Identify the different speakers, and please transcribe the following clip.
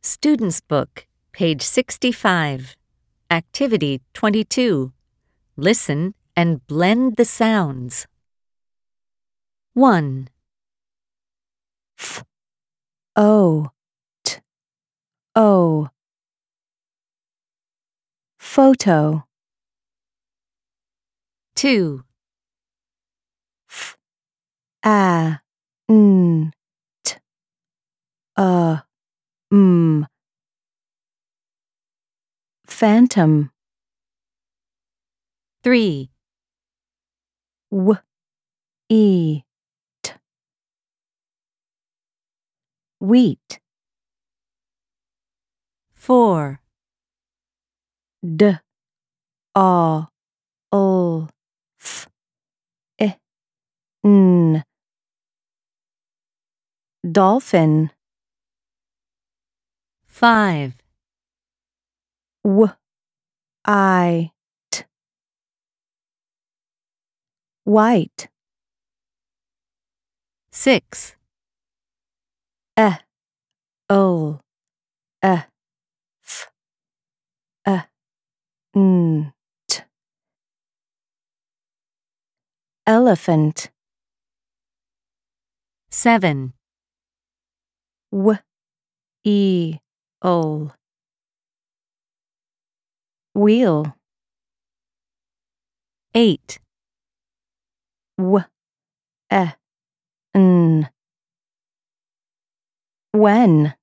Speaker 1: Student's Book, page 65. Activity 22. Listen and blend the sounds. 1,
Speaker 2: F O T O Photo
Speaker 1: 2,
Speaker 2: F A N T A M Phantom
Speaker 1: 3,
Speaker 2: W E T Wheat
Speaker 1: 4,
Speaker 2: D A L F I N Dolphin
Speaker 1: 5,
Speaker 2: W I T White
Speaker 1: 6,
Speaker 2: E L E F E N T Elephant
Speaker 1: 7,
Speaker 2: W E L Wheel
Speaker 1: 8,
Speaker 2: W E N When